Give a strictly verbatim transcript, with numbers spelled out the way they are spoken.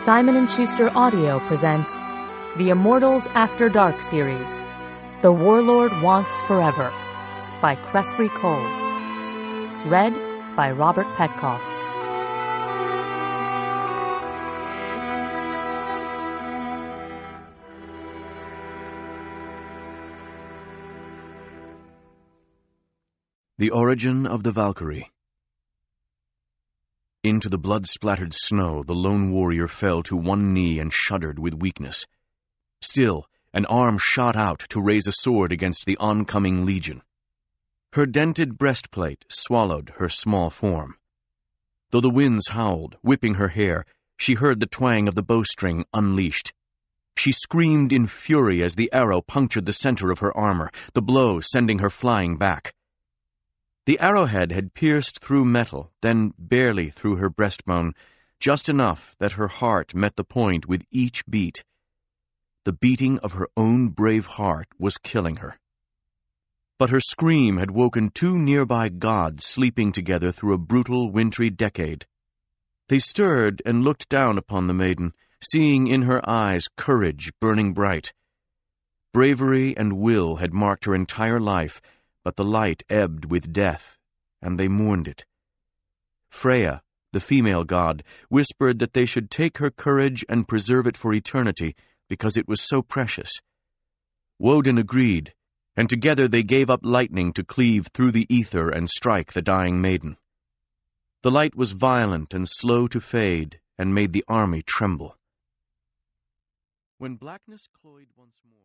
Simon and Schuster Audio presents The Immortals After Dark series, The Warlord Wants Forever, by Kresley Cole. Read by Robert Petkoff. The Origin of the Valkyrie. Into the blood-splattered snow the lone warrior fell to one knee and shuddered with weakness. Still, an arm shot out to raise a sword against the oncoming legion. Her dented breastplate swallowed her small form. Though the winds howled, whipping her hair, she heard the twang of the bowstring unleashed. She screamed in fury as the arrow punctured the center of her armor, the blow sending her flying back. The arrowhead had pierced through metal, then barely through her breastbone, just enough that her heart met the point with each beat. The beating of her own brave heart was killing her. But her scream had woken two nearby gods sleeping together through a brutal wintry decade. They stirred and looked down upon the maiden, seeing in her eyes courage burning bright. Bravery and will had marked her entire life, but the light ebbed with death, and they mourned it. Freya, the female god, whispered that they should take her courage and preserve it for eternity, because it was so precious. Woden agreed, and together they gave up lightning to cleave through the ether and strike the dying maiden. The light was violent and slow to fade, and made the army tremble. When blackness cloyed once more,